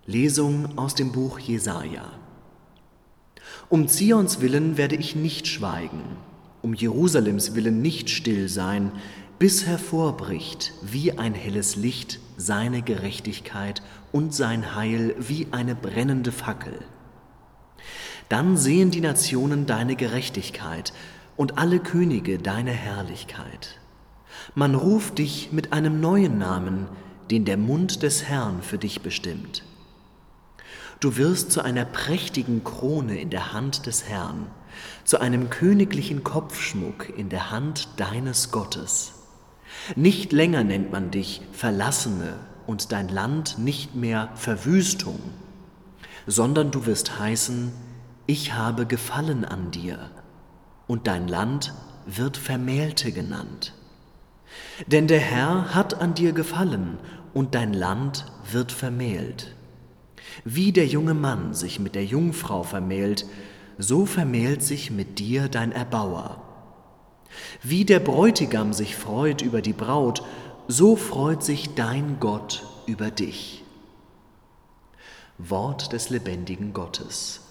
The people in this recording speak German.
Lesung aus dem Buch Jesaja. Um Zions willen werde ich nicht schweigen, um Jerusalems willen nicht still sein, bis hervorbricht wie ein helles Licht seine Gerechtigkeit und sein Heil wie eine brennende Fackel. Dann sehen die Nationen deine Gerechtigkeit und alle Könige deine Herrlichkeit. Man ruft dich mit einem neuen Namen, den der Mund des Herrn für dich bestimmt. Du wirst zu einer prächtigen Krone in der Hand des Herrn, zu einem königlichen Kopfschmuck in der Hand deines Gottes. Nicht länger nennt man dich Verlassene und dein Land nicht mehr Verwüstung, sondern du wirst heißen, ich habe Gefallen an dir, und dein Land wird Vermählte genannt. Denn der Herr hat an dir gefallen, und dein Land wird vermählt. Wie der junge Mann sich mit der Jungfrau vermählt, so vermählt sich mit dir dein Erbauer. Wie der Bräutigam sich freut über die Braut, so freut sich dein Gott über dich. Wort des lebendigen Gottes.